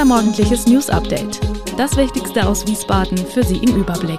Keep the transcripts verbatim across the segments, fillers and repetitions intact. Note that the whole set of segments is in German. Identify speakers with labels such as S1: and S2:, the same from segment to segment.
S1: Unser morgendliches News-Update. Das Wichtigste aus Wiesbaden für Sie im Überblick.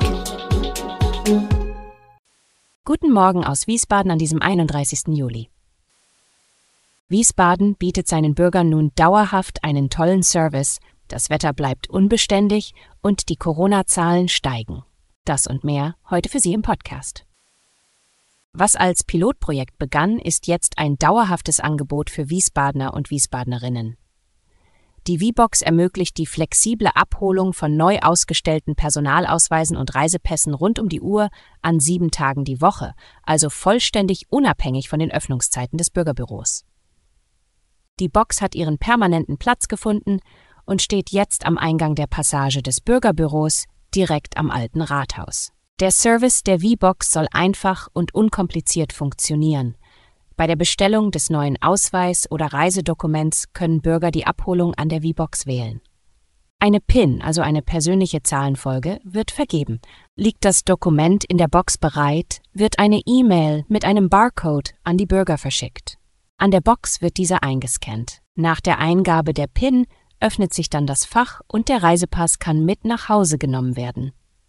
S2: Guten Morgen aus Wiesbaden an diesem einunddreißigsten Juli. Wiesbaden bietet seinen Bürgern nun dauerhaft einen tollen Service, das Wetter bleibt unbeständig und die Corona-Zahlen steigen. Das und mehr heute für Sie im Podcast. Was als Pilotprojekt begann, ist jetzt ein dauerhaftes Angebot für Wiesbadener und Wiesbadnerinnen. Die V-Box ermöglicht die flexible Abholung von neu ausgestellten Personalausweisen und Reisepässen rund um die Uhr an sieben Tagen die Woche, also vollständig unabhängig von den Öffnungszeiten des Bürgerbüros. Die Box hat ihren permanenten Platz gefunden und steht jetzt am Eingang der Passage des Bürgerbüros direkt am alten Rathaus. Der Service der V-Box soll einfach und unkompliziert funktionieren. Bei der Bestellung des neuen Ausweis- oder Reisedokuments können Bürger die Abholung an der V-Box wählen. Eine P I N, also eine persönliche Zahlenfolge, wird vergeben. Liegt das Dokument in der Box bereit, wird eine E-Mail mit einem Barcode an die Bürger verschickt. An der Box wird dieser eingescannt. Nach der Eingabe der P I N öffnet sich dann das Fach und der Reisepass kann mit nach Hause genommen werden.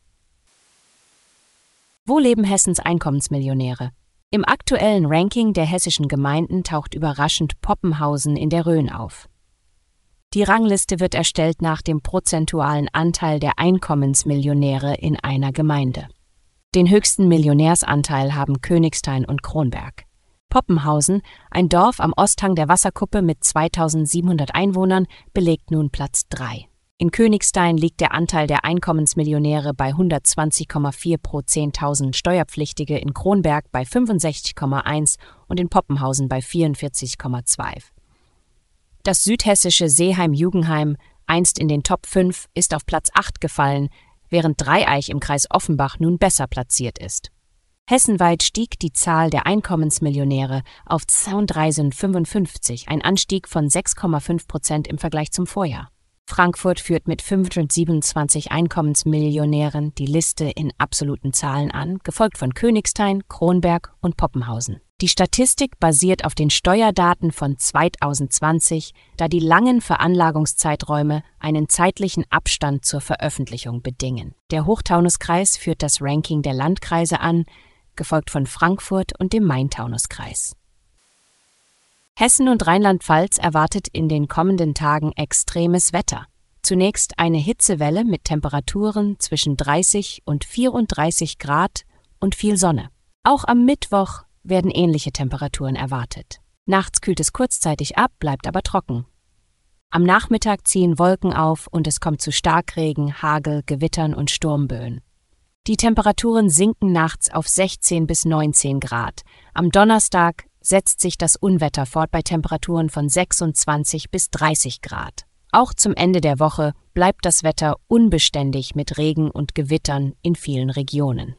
S2: Wo leben Hessens Einkommensmillionäre? Im aktuellen Ranking der hessischen Gemeinden taucht überraschend Poppenhausen in der Rhön auf. Die Rangliste wird erstellt nach dem prozentualen Anteil der Einkommensmillionäre in einer Gemeinde. Den höchsten Millionärsanteil haben Königstein und Kronberg. Poppenhausen, ein Dorf am Osthang der Wasserkuppe mit zweitausendsiebenhundert Einwohnern, belegt nun Platz drei. In Königstein liegt der Anteil der Einkommensmillionäre bei hundertzwanzig Komma vier pro zehntausend Steuerpflichtige, in Kronberg bei fünfundsechzig Komma eins und in Poppenhausen bei vierundvierzig Komma zwei. Das südhessische Seeheim-Jugendheim, einst in den Top fünf, ist auf Platz acht gefallen, während Dreieich im Kreis Offenbach nun besser platziert ist. Hessenweit stieg die Zahl der Einkommensmillionäre auf zweitausendfünfundfünfzig, ein Anstieg von sechs Komma fünf Prozent im Vergleich zum Vorjahr. Frankfurt führt mit fünfhundertsiebenundzwanzig Einkommensmillionären die Liste in absoluten Zahlen an, gefolgt von Königstein, Kronberg und Poppenhausen. Die Statistik basiert auf den Steuerdaten von zweitausendzwanzig, da die langen Veranlagungszeiträume einen zeitlichen Abstand zur Veröffentlichung bedingen. Der Hochtaunuskreis führt das Ranking der Landkreise an, gefolgt von Frankfurt und dem Main-Taunus-Kreis. Hessen und Rheinland-Pfalz erwartet in den kommenden Tagen extremes Wetter. Zunächst eine Hitzewelle mit Temperaturen zwischen dreißig und vierunddreißig Grad und viel Sonne. Auch am Mittwoch werden ähnliche Temperaturen erwartet. Nachts kühlt es kurzzeitig ab, bleibt aber trocken. Am Nachmittag ziehen Wolken auf und es kommt zu Starkregen, Hagel, Gewittern und Sturmböen. Die Temperaturen sinken nachts auf sechzehn bis neunzehn Grad. Am Donnerstag setzt sich das Unwetter fort bei Temperaturen von sechsundzwanzig bis dreißig Grad. Auch zum Ende der Woche bleibt das Wetter unbeständig mit Regen und Gewittern in vielen Regionen.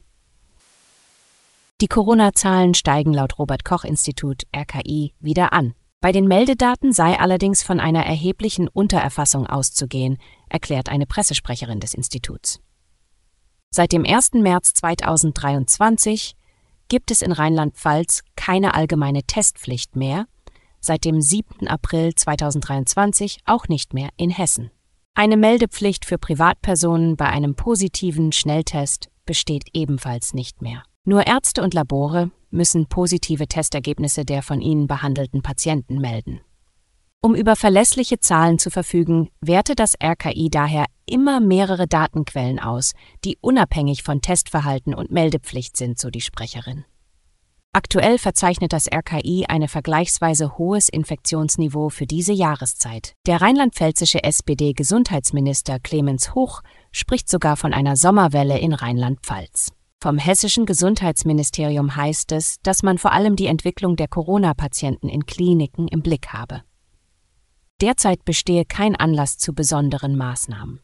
S2: Die Corona-Zahlen steigen laut Robert-Koch-Institut R K I wieder an. Bei den Meldedaten sei allerdings von einer erheblichen Untererfassung auszugehen, erklärt eine Pressesprecherin des Instituts. Seit dem ersten März zweitausenddreiundzwanzig gibt es in Rheinland-Pfalz keine allgemeine Testpflicht mehr, seit dem siebten April zweitausenddreiundzwanzig auch nicht mehr in Hessen. Eine Meldepflicht für Privatpersonen bei einem positiven Schnelltest besteht ebenfalls nicht mehr. Nur Ärzte und Labore müssen positive Testergebnisse der von ihnen behandelten Patienten melden. Um über verlässliche Zahlen zu verfügen, wertet das R K I daher immer mehrere Datenquellen aus, die unabhängig von Testverhalten und Meldepflicht sind, so die Sprecherin. Aktuell verzeichnet das R K I eine vergleichsweise hohes Infektionsniveau für diese Jahreszeit. Der rheinland-pfälzische S P D-Gesundheitsminister Clemens Hoch spricht sogar von einer Sommerwelle in Rheinland-Pfalz. Vom hessischen Gesundheitsministerium heißt es, dass man vor allem die Entwicklung der Corona-Patienten in Kliniken im Blick habe. Derzeit bestehe kein Anlass zu besonderen Maßnahmen.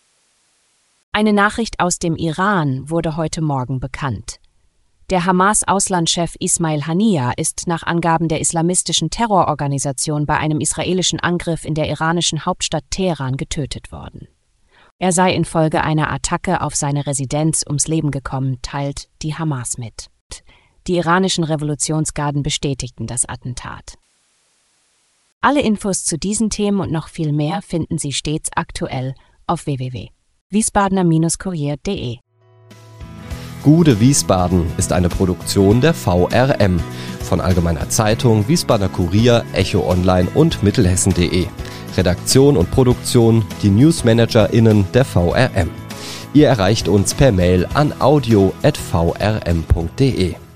S2: Eine Nachricht aus dem Iran wurde heute Morgen bekannt. Der Hamas-Auslandschef Ismail Haniyeh ist nach Angaben der islamistischen Terrororganisation bei einem israelischen Angriff in der iranischen Hauptstadt Teheran getötet worden. Er sei infolge einer Attacke auf seine Residenz ums Leben gekommen, teilt die Hamas mit. Die iranischen Revolutionsgarden bestätigten das Attentat. Alle Infos zu diesen Themen und noch viel mehr finden Sie stets aktuell auf w w w punkt wiesbadener Kurier punkt de.
S3: Gude Wiesbaden ist eine Produktion der V R M von Allgemeiner Zeitung, Wiesbadener Kurier, Echo Online und Mittelhessen punkt de. Redaktion und Produktion die NewsmanagerInnen der V R M. Ihr erreicht uns per Mail an audio at v r m punkt de.